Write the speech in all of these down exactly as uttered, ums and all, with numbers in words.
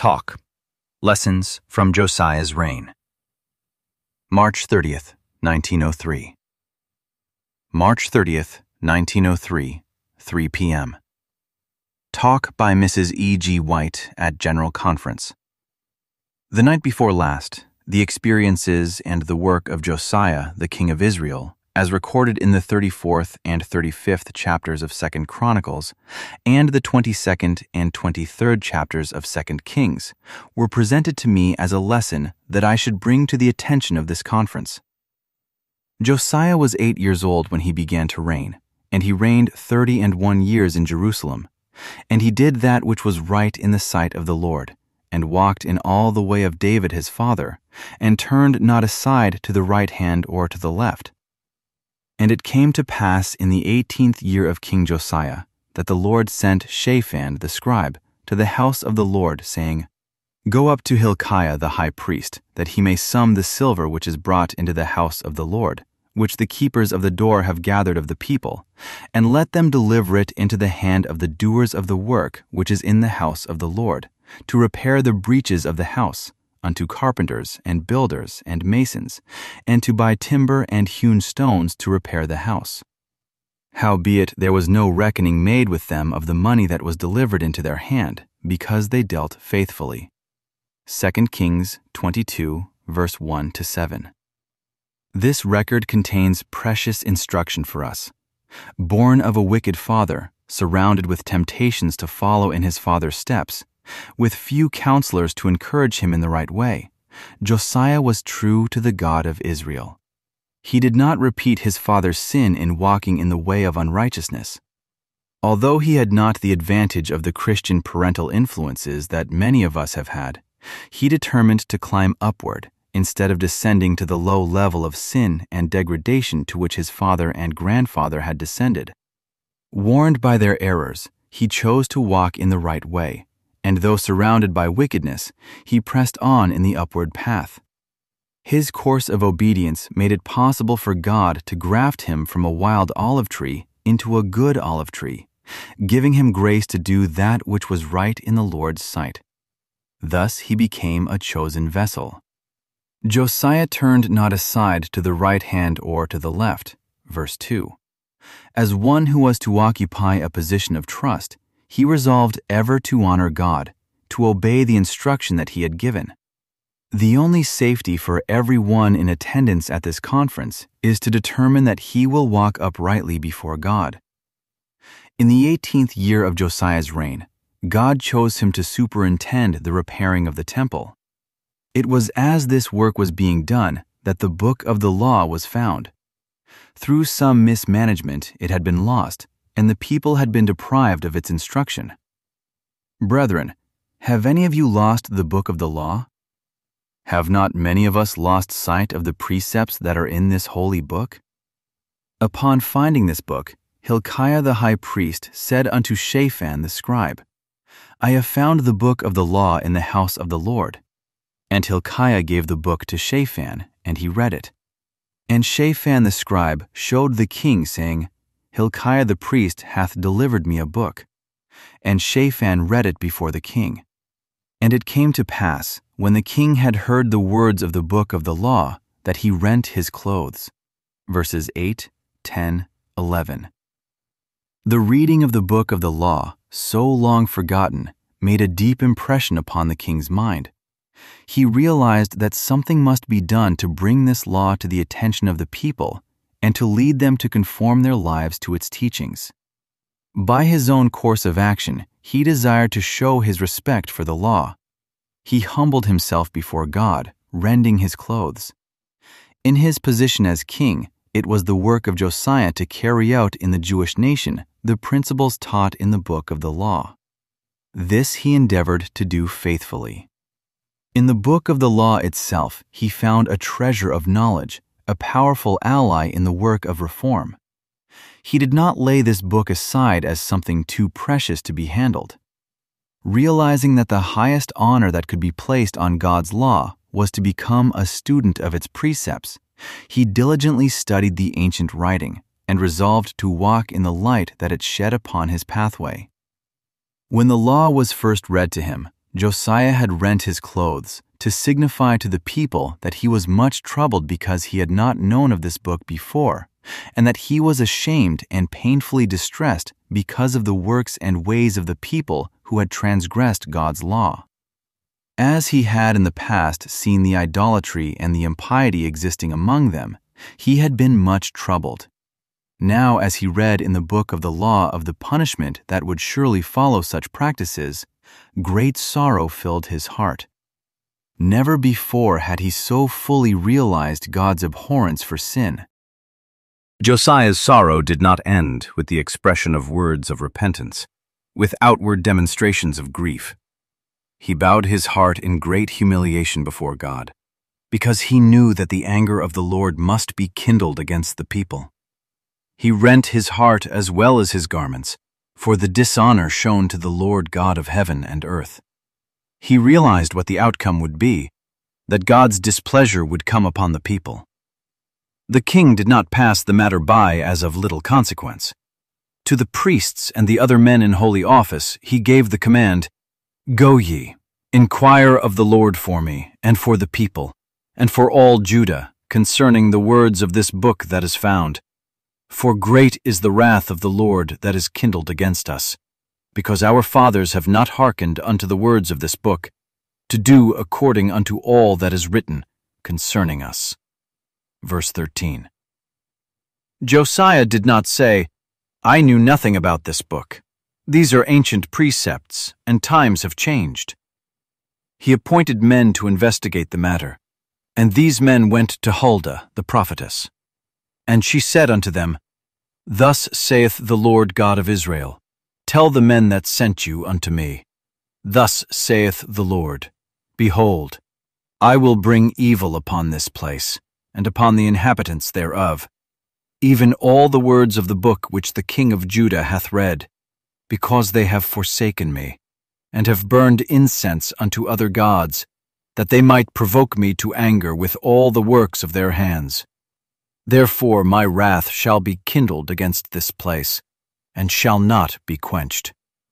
Talk. Lessons from Josiah's Reign. March thirtieth, nineteen oh three. March thirtieth, nineteen oh three, three p m Talk by Missus E G White at General Conference. The night before last, the experiences and the work of Josiah, the king of Israel, as recorded in the thirty-fourth and thirty-fifth chapters of Second Chronicles and the twenty-second and twenty-third chapters of Second Kings, were presented to me as a lesson that I should bring to the attention of this conference. Josiah was eight years old when he began to reign, and he reigned thirty and one years in Jerusalem. And he did that which was right in the sight of the Lord, and walked in all the way of David his father, and turned not aside to the right hand or to the left. And it came to pass in the eighteenth year of King Josiah, that the Lord sent Shaphan the scribe to the house of the Lord, saying, Go up to Hilkiah the high priest, that he may sum the silver which is brought into the house of the Lord, which the keepers of the door have gathered of the people, and let them deliver it into the hand of the doers of the work which is in the house of the Lord, to repair the breaches of the house, unto carpenters and builders and masons, and to buy timber and hewn stones to repair the house. Howbeit there was no reckoning made with them of the money that was delivered into their hand, because they dealt faithfully. Second Kings twenty-two, verse one to seven. This record contains precious instruction for us. Born of a wicked father, surrounded with temptations to follow in his father's steps, with few counselors to encourage him in the right way, Josiah was true to the God of Israel. He did not repeat his father's sin in walking in the way of unrighteousness. Although he had not the advantage of the Christian parental influences that many of us have had, he determined to climb upward instead of descending to the low level of sin and degradation to which his father and grandfather had descended. Warned by their errors, he chose to walk in the right way, and though surrounded by wickedness, he pressed on in the upward path. His course of obedience made it possible for God to graft him from a wild olive tree into a good olive tree, giving him grace to do that which was right in the Lord's sight. Thus he became a chosen vessel. Josiah turned not aside to the right hand or to the left, verse two. As one who was to occupy a position of trust, he resolved ever to honor God, to obey the instruction that he had given. The only safety for every one in attendance at this conference is to determine that he will walk uprightly before God. In the eighteenth year of Josiah's reign, God chose him to superintend the repairing of the temple. It was as this work was being done that the book of the law was found. Through some mismanagement it had been lost, and the people had been deprived of its instruction. Brethren, have any of you lost the book of the law? Have not many of us lost sight of the precepts that are in this holy book? Upon finding this book, Hilkiah the high priest said unto Shaphan the scribe, I have found the book of the law in the house of the Lord. And Hilkiah gave the book to Shaphan, and he read it. And Shaphan the scribe showed the king, saying, Hilkiah the priest hath delivered me a book. And Shaphan read it before the king. And it came to pass, when the king had heard the words of the book of the law, that he rent his clothes. Verses eight, ten, eleven. The reading of the book of the law, so long forgotten, made a deep impression upon the king's mind. He realized that something must be done to bring this law to the attention of the people and to lead them to conform their lives to its teachings. By his own course of action, he desired to show his respect for the law. He humbled himself before God, rending his clothes. In his position as king, it was the work of Josiah to carry out in the Jewish nation the principles taught in the book of the law. This he endeavored to do faithfully. In the book of the law itself, he found a treasure of knowledge, a powerful ally in the work of reform. He did not lay this book aside as something too precious to be handled. Realizing that the highest honor that could be placed on God's law was to become a student of its precepts, he diligently studied the ancient writing and resolved to walk in the light that it shed upon his pathway. When the law was first read to him, Josiah had rent his clothes to signify to the people that he was much troubled because he had not known of this book before, and that he was ashamed and painfully distressed because of the works and ways of the people who had transgressed God's law. As he had in the past seen the idolatry and the impiety existing among them, he had been much troubled. Now, as he read in the book of the law of the punishment that would surely follow such practices, great sorrow filled his heart. Never before had he so fully realized God's abhorrence for sin. Josiah's sorrow did not end with the expression of words of repentance, with outward demonstrations of grief. He bowed his heart in great humiliation before God, because he knew that the anger of the Lord must be kindled against the people. He rent his heart as well as his garments, for the dishonor shown to the Lord God of heaven and earth. He realized what the outcome would be, that God's displeasure would come upon the people. The king did not pass the matter by as of little consequence. To the priests and the other men in holy office he gave the command, "Go ye, inquire of the Lord for me, and for the people, and for all Judah, concerning the words of this book that is found. For great is the wrath of the Lord that is kindled against us, because our fathers have not hearkened unto the words of this book, to do according unto all that is written concerning us." Verse thirteen. Josiah did not say, "I knew nothing about this book. These are ancient precepts, and times have changed." He appointed men to investigate the matter, and these men went to Huldah the prophetess. And she said unto them, "Thus saith the Lord God of Israel, Tell the men that sent you unto me, Thus saith the Lord, Behold, I will bring evil upon this place, and upon the inhabitants thereof, even all the words of the book which the king of Judah hath read, because they have forsaken me, and have burned incense unto other gods, that they might provoke me to anger with all the works of their hands. Therefore my wrath shall be kindled against this place, and shall not be quenched.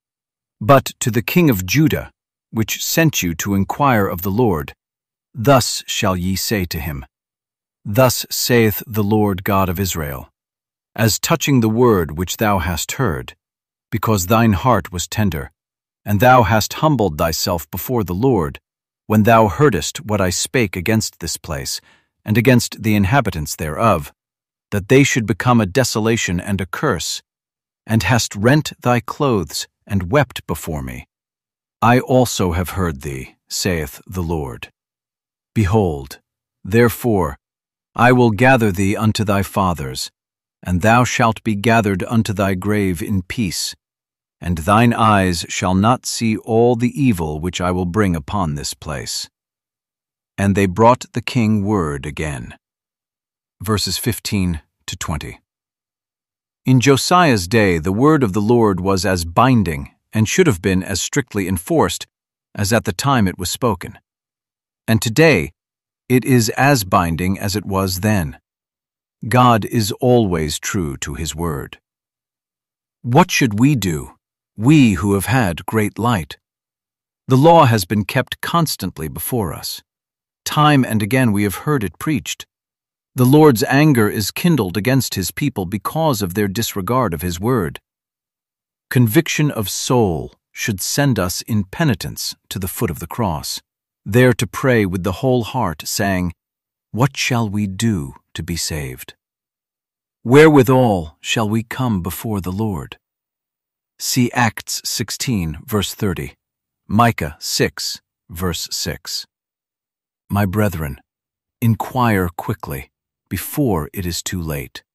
But to the king of Judah, which sent you to inquire of the Lord, thus shall ye say to him, Thus saith the Lord God of Israel, As touching the word which thou hast heard, because thine heart was tender, and thou hast humbled thyself before the Lord, when thou heardest what I spake against this place, and against the inhabitants thereof, that they should become a desolation and a curse, and hast rent thy clothes, and wept before me. I also have heard thee, saith the Lord. Behold, therefore, I will gather thee unto thy fathers, and thou shalt be gathered unto thy grave in peace, and thine eyes shall not see all the evil which I will bring upon this place. And they brought the king word again. Verses fifteen to twenty. In Josiah's day the word of the Lord was as binding, and should have been as strictly enforced, as at the time it was spoken. And today it is as binding as it was then. God is always true to his word. What should we do, we who have had great light? The law has been kept constantly before us. Time and again we have heard it preached. The Lord's anger is kindled against his people because of their disregard of his word. Conviction of soul should send us in penitence to the foot of the cross, there to pray with the whole heart, saying, What shall we do to be saved? Wherewithal shall we come before the Lord? See Acts sixteen, verse thirty, Micah six, verse six. My brethren, inquire quickly, before it is too late.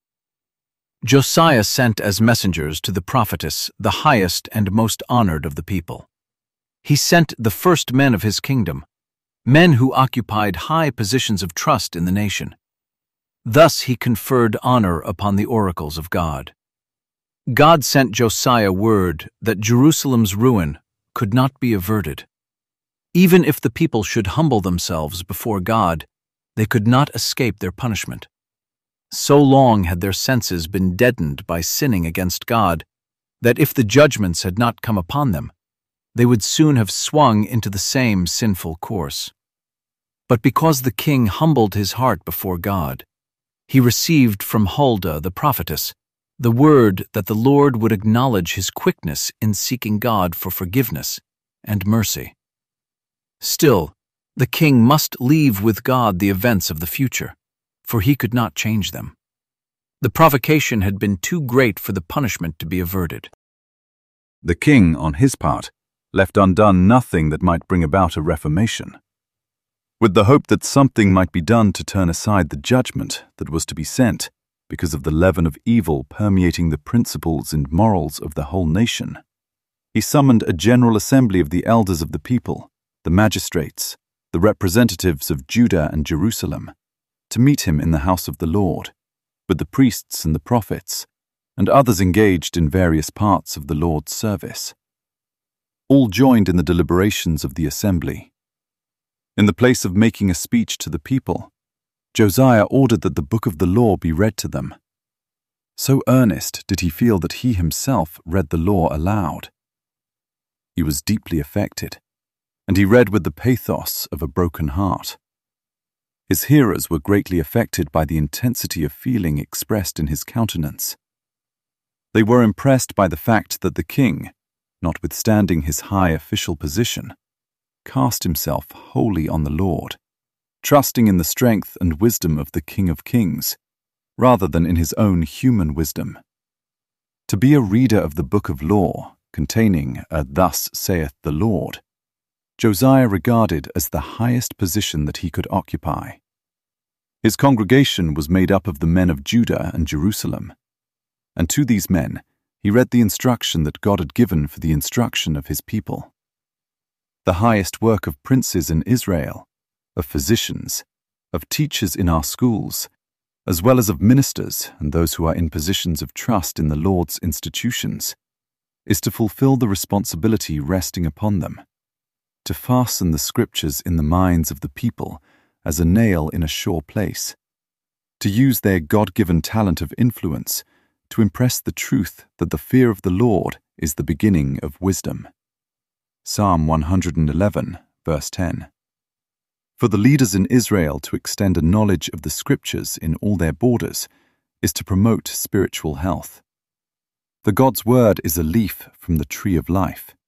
Josiah sent as messengers to the prophetess the highest and most honored of the people. He sent the first men of his kingdom, men who occupied high positions of trust in the nation. Thus he conferred honor upon the oracles of God. God sent Josiah word that Jerusalem's ruin could not be averted. Even if the people should humble themselves before God, they could not escape their punishment. So long had their senses been deadened by sinning against God, that if the judgments had not come upon them, they would soon have swung into the same sinful course. But because the king humbled his heart before God, he received from Huldah the prophetess the word that the Lord would acknowledge his quickness in seeking God for forgiveness and mercy. Still, the king must leave with God the events of the future, for he could not change them. The provocation had been too great for the punishment to be averted. The king, on his part, left undone nothing that might bring about a reformation. With the hope that something might be done to turn aside the judgment that was to be sent because of the leaven of evil permeating the principles and morals of the whole nation, he summoned a general assembly of the elders of the people, the magistrates, the representatives of Judah and Jerusalem, to meet him in the house of the Lord, with the priests and the prophets, and others engaged in various parts of the Lord's service. All joined in the deliberations of the assembly. In the place of making a speech to the people, Josiah ordered that the book of the law be read to them. So earnest did he feel that he himself read the law aloud. He was deeply affected, and he read with the pathos of a broken heart. His hearers were greatly affected by the intensity of feeling expressed in his countenance. They were impressed by the fact that the king, notwithstanding his high official position, cast himself wholly on the Lord, trusting in the strength and wisdom of the King of Kings, rather than in his own human wisdom. To be a reader of the book of law, containing a "Thus saith the Lord," Josiah regarded as the highest position that he could occupy. His congregation was made up of the men of Judah and Jerusalem, and to these men he read the instruction that God had given for the instruction of his people. The highest work of princes in Israel, of physicians, of teachers in our schools, as well as of ministers and those who are in positions of trust in the Lord's institutions, is to fulfill the responsibility resting upon them, to fasten the scriptures in the minds of the people as a nail in a sure place, to use their God-given talent of influence to impress the truth that the fear of the Lord is the beginning of wisdom. Psalm one hundred eleven, verse ten. For the leaders in Israel to extend a knowledge of the Scriptures in all their borders is to promote spiritual health. The God's Word is a leaf from the tree of life.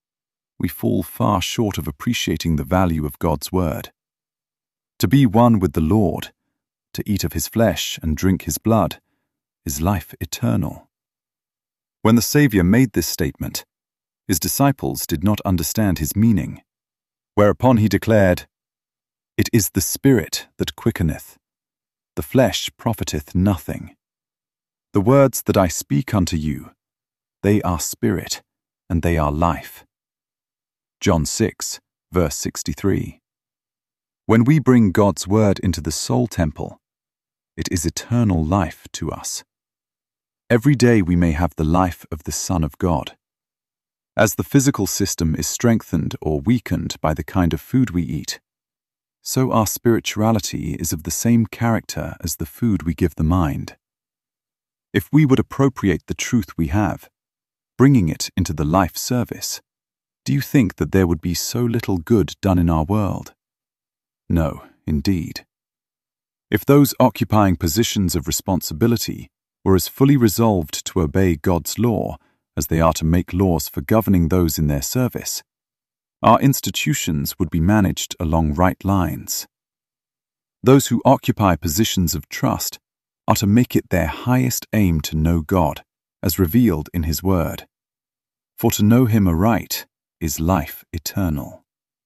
We fall far short of appreciating the value of God's Word. To be one with the Lord, to eat of his flesh and drink his blood, is life eternal. When the Saviour made this statement, his disciples did not understand his meaning, whereupon he declared, "It is the Spirit that quickeneth, the flesh profiteth nothing. The words that I speak unto you, they are spirit, and they are life." John six, verse sixty-three. When we bring God's word into the soul temple, it is eternal life to us. Every day we may have the life of the Son of God. As the physical system is strengthened or weakened by the kind of food we eat, so our spirituality is of the same character as the food we give the mind. If we would appropriate the truth we have, bringing it into the life service, do you think that there would be so little good done in our world? No, indeed. If those occupying positions of responsibility were as fully resolved to obey God's law as they are to make laws for governing those in their service, our institutions would be managed along right lines. Those who occupy positions of trust are to make it their highest aim to know God, as revealed in His Word. For to know Him aright is life eternal.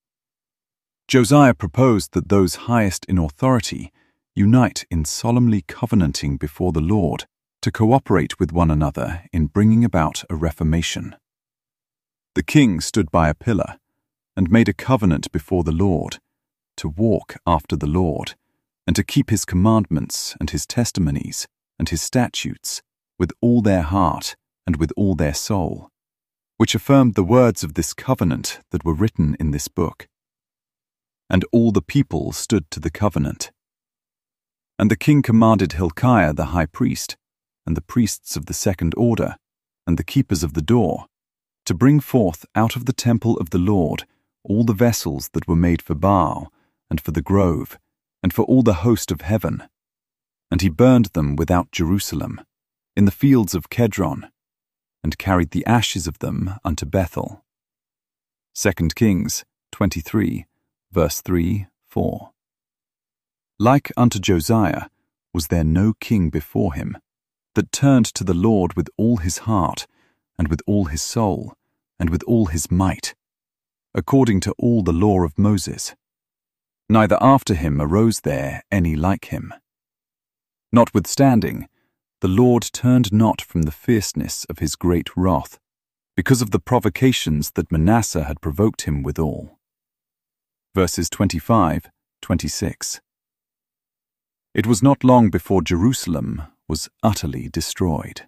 Josiah proposed that those highest in authority unite in solemnly covenanting before the Lord to cooperate with one another in bringing about a reformation. The king stood by a pillar and made a covenant before the Lord to walk after the Lord and to keep his commandments and his testimonies and his statutes with all their heart and with all their soul, which affirmed the words of this covenant that were written in this book. And all the people stood to the covenant. And the king commanded Hilkiah the high priest, and the priests of the second order, and the keepers of the door, to to bring forth out of the temple of the Lord all the vessels that were made for Baal, and for the grove, and for all the host of heaven. And he burned them without Jerusalem, in the fields of Kedron, and carried the ashes of them unto Bethel. Second Kings twenty-three, verse three, four. Like unto Josiah was there no king before him, that turned to the Lord with all his heart, and with all his soul, and with all his might, according to all the law of Moses. Neither after him arose there any like him. Notwithstanding, the Lord turned not from the fierceness of his great wrath, because of the provocations that Manasseh had provoked him withal. Verses twenty-five, twenty-six. It was not long before Jerusalem was utterly destroyed.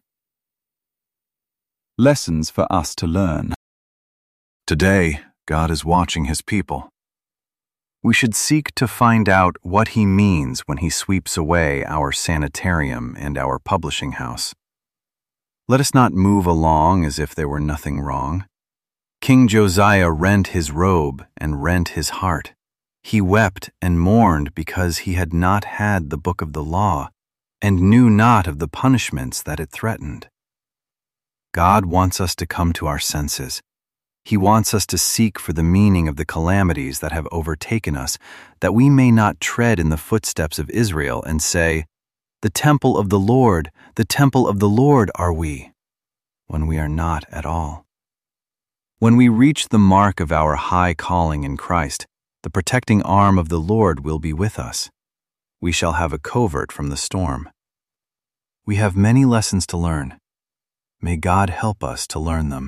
Lessons for us to learn. Today, God is watching his people. We should seek to find out what he means when he sweeps away our sanitarium and our publishing house. Let us not move along as if there were nothing wrong. King Josiah rent his robe and rent his heart. He wept and mourned because he had not had the book of the law and knew not of the punishments that it threatened. God wants us to come to our senses. He wants us to seek for the meaning of the calamities that have overtaken us, that we may not tread in the footsteps of Israel and say, "The temple of the Lord, the temple of the Lord are we," when we are not at all. When we reach the mark of our high calling in Christ, the protecting arm of the Lord will be with us. We shall have a covert from the storm. We have many lessons to learn. May God help us to learn them.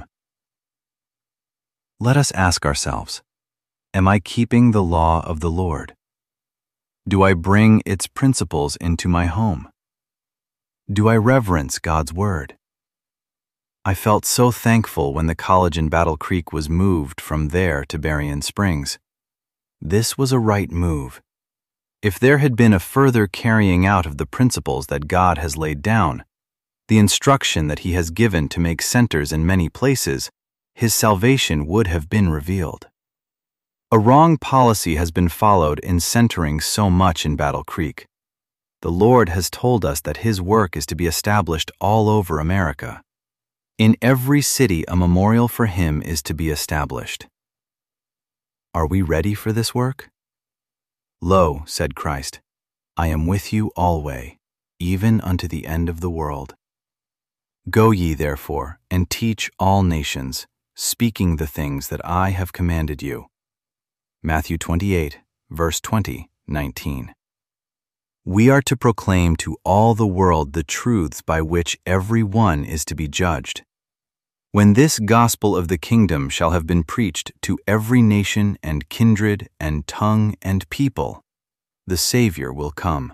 Let us ask ourselves, am I keeping the law of the Lord? Do I bring its principles into my home? Do I reverence God's word? I felt so thankful when the college in Battle Creek was moved from there to Berrien Springs. This was a right move. If there had been a further carrying out of the principles that God has laid down, the instruction that he has given to make centers in many places, his salvation would have been revealed. A wrong policy has been followed in centering so much in Battle Creek. The Lord has told us that his work is to be established all over America. In every city, a memorial for him is to be established. Are we ready for this work? Lo, said Christ, I am with you alway, even unto the end of the world. Go ye therefore, and teach all nations, speaking the things that I have commanded you. Matthew twenty-eight, verse twenty, nineteen. We are to proclaim to all the world the truths by which every one is to be judged. When this gospel of the kingdom shall have been preached to every nation and kindred and tongue and people, the Savior will come.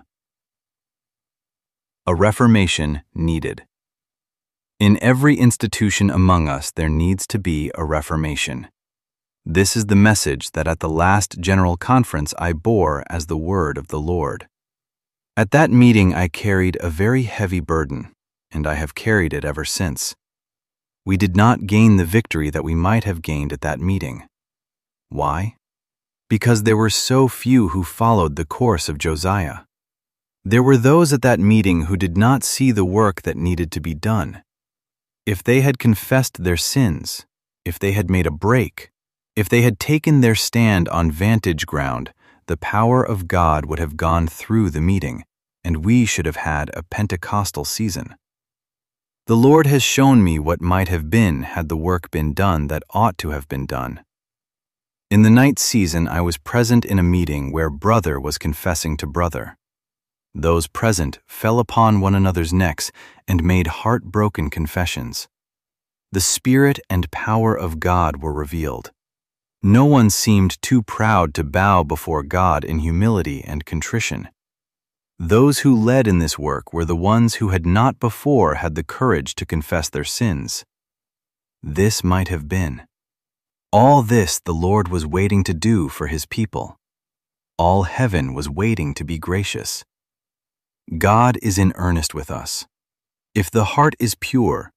A reformation needed. In every institution among us there needs to be a reformation. This is the message that at the last General Conference I bore as the word of the Lord. At that meeting I carried a very heavy burden, and I have carried it ever since. We did not gain the victory that we might have gained at that meeting. Why? Because there were so few who followed the course of Josiah. There were those at that meeting who did not see the work that needed to be done. If they had confessed their sins, if they had made a break, if they had taken their stand on vantage ground, the power of God would have gone through the meeting, and we should have had a Pentecostal season. The Lord has shown me what might have been had the work been done that ought to have been done. In the night season I was present in a meeting where brother was confessing to brother. Those present fell upon one another's necks and made heartbroken confessions. The Spirit and power of God were revealed. No one seemed too proud to bow before God in humility and contrition. Those who led in this work were the ones who had not before had the courage to confess their sins. This might have been. All this the Lord was waiting to do for his people. All heaven was waiting to be gracious. God is in earnest with us. If the heart is pure,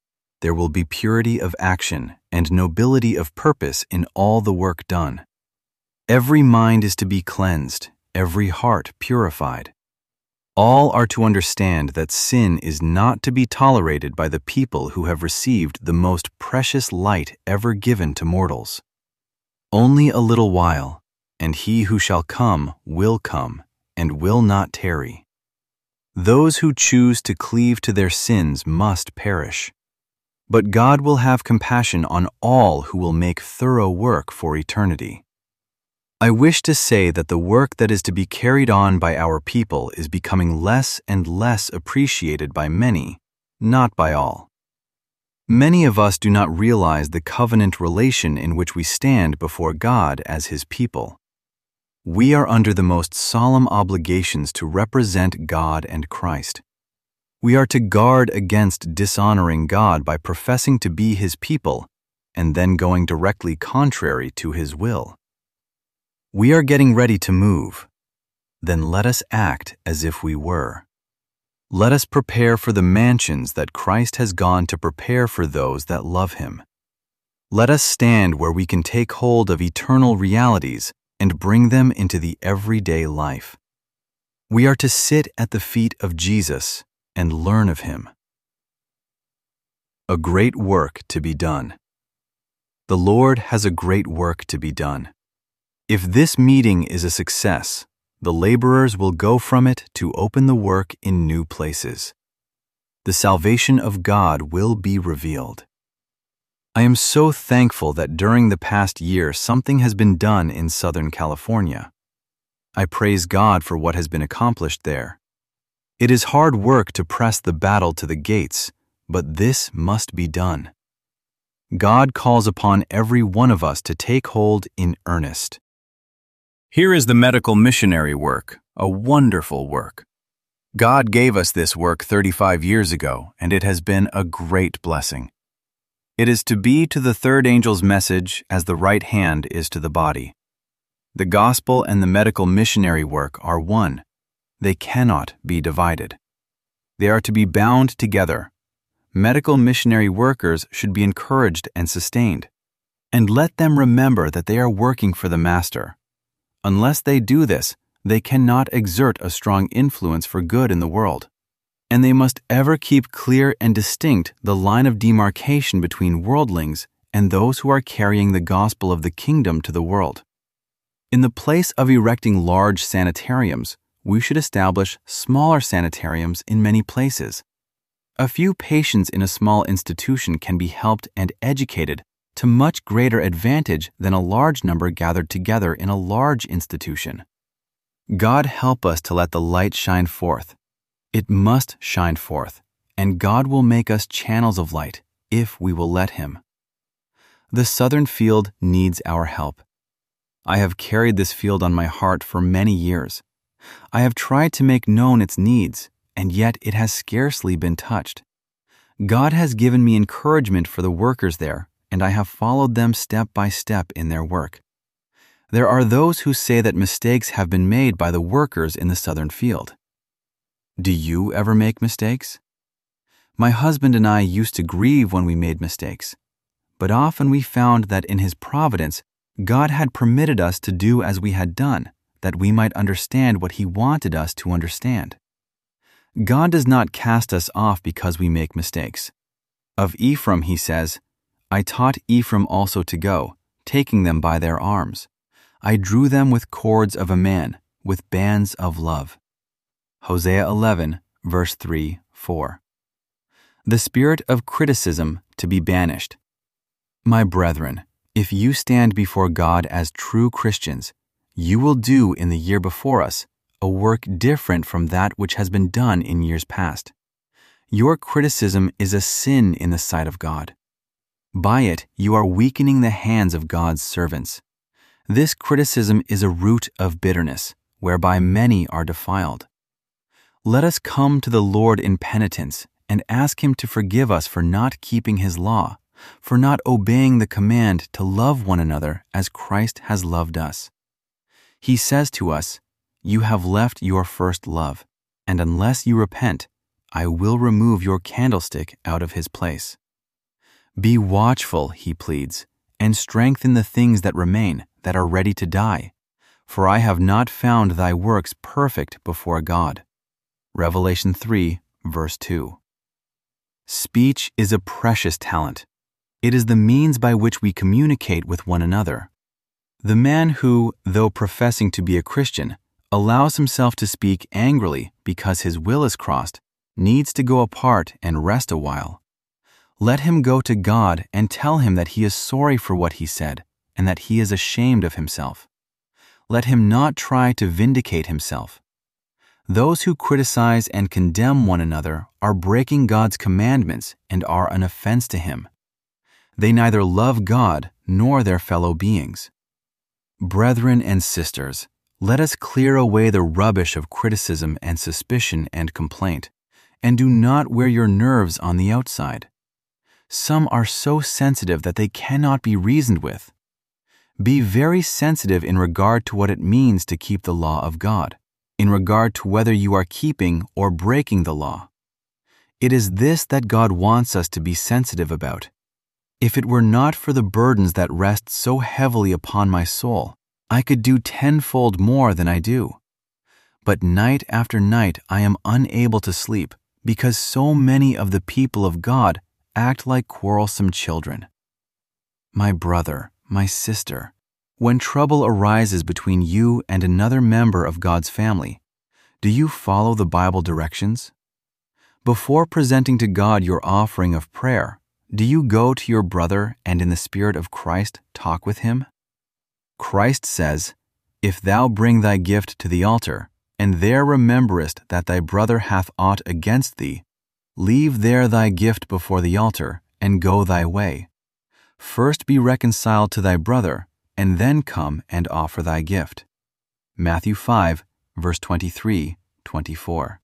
there will be purity of action and nobility of purpose in all the work done. Every mind is to be cleansed, every heart purified. All are to understand that sin is not to be tolerated by the people who have received the most precious light ever given to mortals. Only a little while, and he who shall come will come, and will not tarry. Those who choose to cleave to their sins must perish. But God will have compassion on all who will make thorough work for eternity. I wish to say that the work that is to be carried on by our people is becoming less and less appreciated by many, not by all. Many of us do not realize the covenant relation in which we stand before God as His people. We are under the most solemn obligations to represent God and Christ. We are to guard against dishonoring God by professing to be His people and then going directly contrary to His will. We are getting ready to move. Then let us act as if we were. Let us prepare for the mansions that Christ has gone to prepare for those that love Him. Let us stand where we can take hold of eternal realities and bring them into the everyday life. We are to sit at the feet of Jesus and learn of Him. A great work to be done. The Lord has a great work to be done. If this meeting is a success, the laborers will go from it to open the work in new places. The salvation of God will be revealed. I am so thankful that during the past year something has been done in Southern California. I praise God for what has been accomplished there. It is hard work to press the battle to the gates, but this must be done. God calls upon every one of us to take hold in earnest. Here is the medical missionary work, a wonderful work. God gave us this work thirty-five years ago, and it has been a great blessing. It is to be to the third angel's message as the right hand is to the body. The gospel and the medical missionary work are one. They cannot be divided. They are to be bound together. Medical missionary workers should be encouraged and sustained. And let them remember that they are working for the Master. Unless they do this, they cannot exert a strong influence for good in the world. And they must ever keep clear and distinct the line of demarcation between worldlings and those who are carrying the gospel of the kingdom to the world. In the place of erecting large sanitariums, we should establish smaller sanitariums in many places. A few patients in a small institution can be helped and educated to much greater advantage than a large number gathered together in a large institution. God help us to let the light shine forth. It must shine forth, and God will make us channels of light if we will let Him. The southern field needs our help. I have carried this field on my heart for many years. I have tried to make known its needs, and yet it has scarcely been touched. God has given me encouragement for the workers there, and I have followed them step by step in their work. There are those who say that mistakes have been made by the workers in the southern field. Do you ever make mistakes? My husband and I used to grieve when we made mistakes, but often we found that in His providence, God had permitted us to do as we had done, that we might understand what He wanted us to understand. God does not cast us off because we make mistakes. Of Ephraim He says, I taught Ephraim also to go, taking them by their arms. I drew them with cords of a man, with bands of love. Hosea eleven, verse three, four. The spirit of criticism to be banished. My brethren, if you stand before God as true Christians, you will do in the year before us a work different from that which has been done in years past. Your criticism is a sin in the sight of God. By it, you are weakening the hands of God's servants. This criticism is a root of bitterness, whereby many are defiled. Let us come to the Lord in penitence and ask Him to forgive us for not keeping His law, for not obeying the command to love one another as Christ has loved us. He says to us, You have left your first love, and unless you repent, I will remove your candlestick out of his place. Be watchful, he pleads, and strengthen the things that remain, that are ready to die. For I have not found thy works perfect before God. Revelation three, verse two. Speech is a precious talent. It is the means by which we communicate with one another. The man who, though professing to be a Christian, allows himself to speak angrily because his will is crossed, needs to go apart and rest a while. Let him go to God and tell him that he is sorry for what he said and that he is ashamed of himself. Let him not try to vindicate himself. Those who criticize and condemn one another are breaking God's commandments and are an offense to him. They neither love God nor their fellow beings. Brethren and sisters, let us clear away the rubbish of criticism and suspicion and complaint, and do not wear your nerves on the outside. Some are so sensitive that they cannot be reasoned with. Be very sensitive in regard to what it means to keep the law of God, in regard to whether you are keeping or breaking the law. It is this that God wants us to be sensitive about. If it were not for the burdens that rest so heavily upon my soul, I could do tenfold more than I do. But night after night I am unable to sleep, because so many of the people of God act like quarrelsome children. My brother, my sister, when trouble arises between you and another member of God's family, do you follow the Bible directions? Before presenting to God your offering of prayer, do you go to your brother and in the Spirit of Christ talk with him? Christ says, "If thou bring thy gift to the altar, and there rememberest that thy brother hath aught against thee, leave there thy gift before the altar, and go thy way. First be reconciled to thy brother, and then come and offer thy gift." Matthew five, verse twenty-three, twenty-four.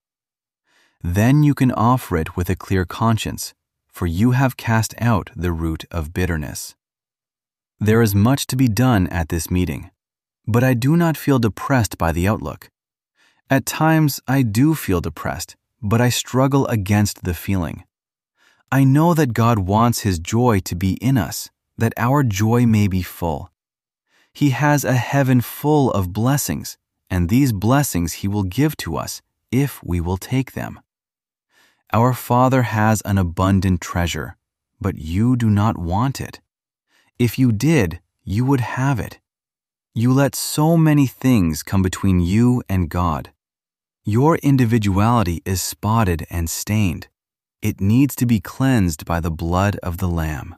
Then you can offer it with a clear conscience, for you have cast out the root of bitterness. There is much to be done at this meeting, but I do not feel depressed by the outlook. At times I do feel depressed, but I struggle against the feeling. I know that God wants His joy to be in us, that our joy may be full. He has a heaven full of blessings, and these blessings He will give to us if we will take them. Our Father has an abundant treasure, but you do not want it. If you did, you would have it. You let so many things come between you and God. Your individuality is spotted and stained. It needs to be cleansed by the blood of the Lamb.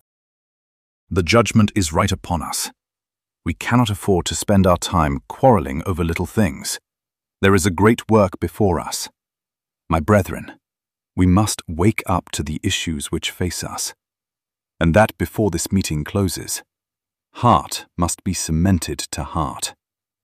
The judgment is right upon us. We cannot afford to spend our time quarreling over little things. There is a great work before us. My brethren, we must wake up to the issues which face us, and that before this meeting closes. Heart must be cemented to heart.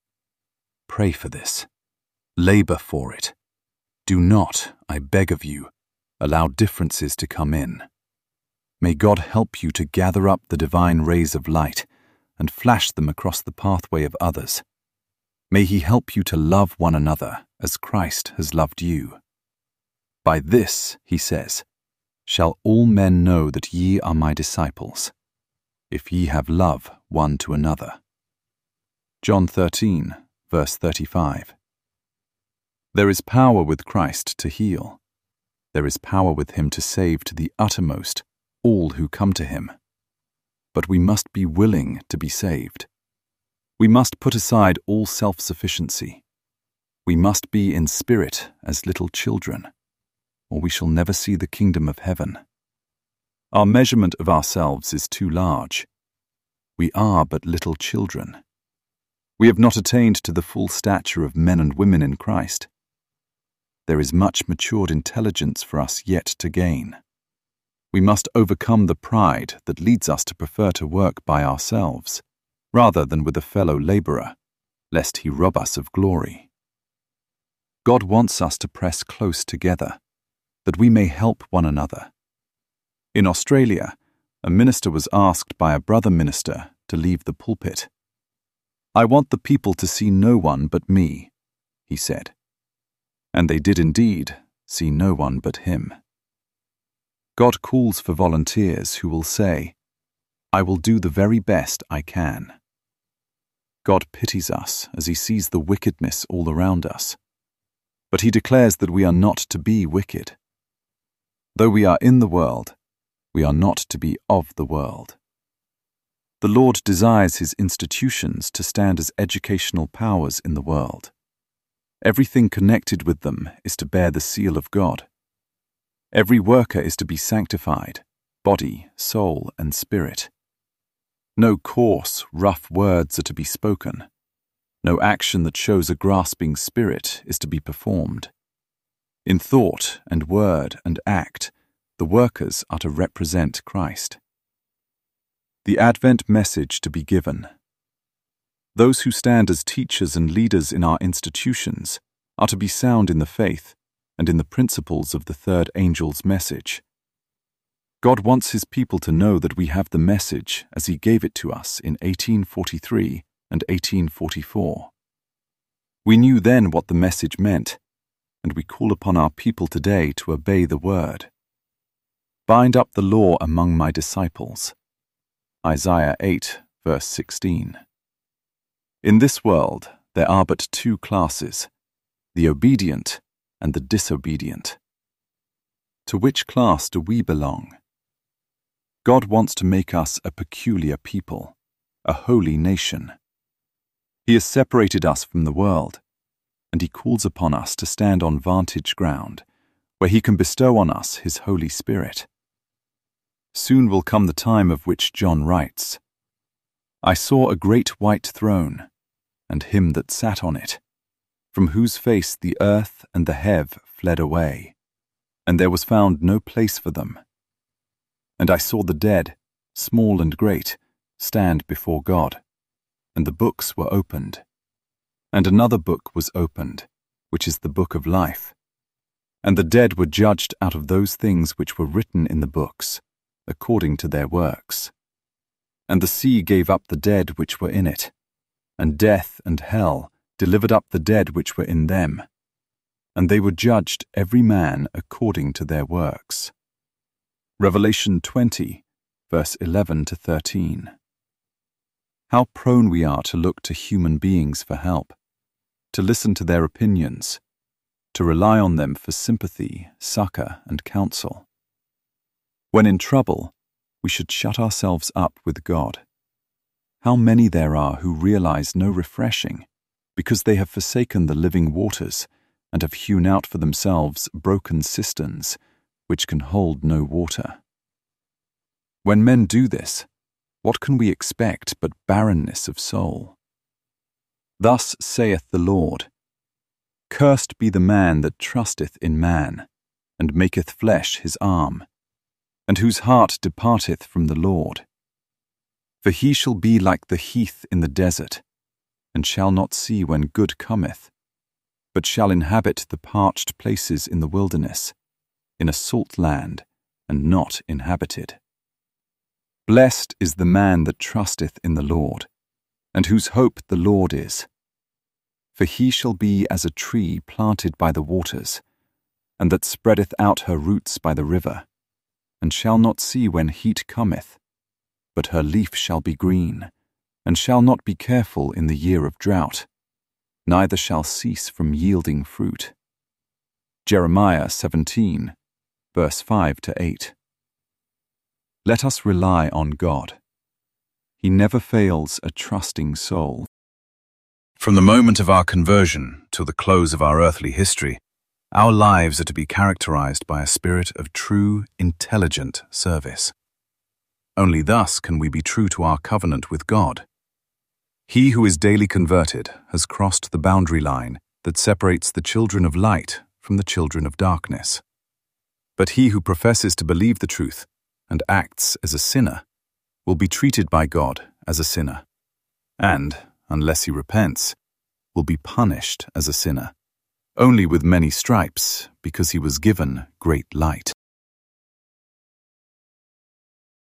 Pray for this. Labor for it. Do not, I beg of you, allow differences to come in. May God help you to gather up the divine rays of light and flash them across the pathway of others. May He help you to love one another as Christ has loved you. By this, He says, shall all men know that ye are my disciples, if ye have love one to another. John thirteen, verse thirty-five. There is power with Christ to heal. There is power with Him to save to the uttermost all who come to Him. But we must be willing to be saved. We must put aside all self-sufficiency. We must be in spirit as little children, or we shall never see the kingdom of heaven. Our measurement of ourselves is too large. We are but little children. We have not attained to the full stature of men and women in Christ. There is much matured intelligence for us yet to gain. We must overcome the pride that leads us to prefer to work by ourselves, rather than with a fellow laborer, lest he rob us of glory. God wants us to press close together, that we may help one another. In Australia, a minister was asked by a brother minister to leave the pulpit. "I want the people to see no one but me," he said. And they did indeed see no one but him. God calls for volunteers who will say, "I will do the very best I can." God pities us as he sees the wickedness all around us, but he declares that we are not to be wicked. Though we are in the world, we are not to be of the world. The Lord desires his institutions to stand as educational powers in the world. Everything connected with them is to bear the seal of God. Every worker is to be sanctified, body, soul, and spirit. No coarse, rough words are to be spoken. No action that shows a grasping spirit is to be performed. In thought and word and act, the workers are to represent Christ. The Advent message to be given. Those who stand as teachers and leaders in our institutions are to be sound in the faith and in the principles of the third angel's message. God wants his people to know that we have the message as he gave it to us in eighteen forty-three and eighteen forty-four. We knew then what the message meant, and we call upon our people today to obey the word. Bind up the law among my disciples. Isaiah eight, verse sixteen. In this world there are but two classes, the obedient and the disobedient. To which class do we belong? God wants to make us a peculiar people, a holy nation. He has separated us from the world, and he calls upon us to stand on vantage ground, where he can bestow on us his Holy Spirit. Soon will come the time of which John writes, "I saw a great white throne, and him that sat on it, from whose face the earth and the heaven fled away, and there was found no place for them. And I saw the dead, small and great, stand before God, and the books were opened. And another book was opened, which is the book of life. And the dead were judged out of those things which were written in the books, according to their works. And the sea gave up the dead which were in it, and death and hell delivered up the dead which were in them. And they were judged every man according to their works." Revelation twenty, verse eleven to thirteen. How prone we are to look to human beings for help, to listen to their opinions, to rely on them for sympathy, succor, and counsel. When in trouble, we should shut ourselves up with God. How many there are who realize no refreshing, because they have forsaken the living waters and have hewn out for themselves broken cisterns, which can hold no water. When men do this, what can we expect but barrenness of soul? Thus saith the Lord, "Cursed be the man that trusteth in man, and maketh flesh his arm, and whose heart departeth from the Lord. For he shall be like the heath in the desert, and shall not see when good cometh, but shall inhabit the parched places in the wilderness, in a salt land, and not inhabited. Blessed is the man that trusteth in the Lord, and whose hope the Lord is. For he shall be as a tree planted by the waters, and that spreadeth out her roots by the river, and shall not see when heat cometh, but her leaf shall be green, and shall not be careful in the year of drought, neither shall cease from yielding fruit." Jeremiah seventeen, verse five to eight. Let us rely on God. He never fails a trusting soul. From the moment of our conversion till the close of our earthly history, our lives are to be characterized by a spirit of true, intelligent service. Only thus can we be true to our covenant with God. He who is daily converted has crossed the boundary line that separates the children of light from the children of darkness. But he who professes to believe the truth and acts as a sinner will be treated by God as a sinner, and, unless he repents, will be punished as a sinner, only with many stripes, because he was given great light.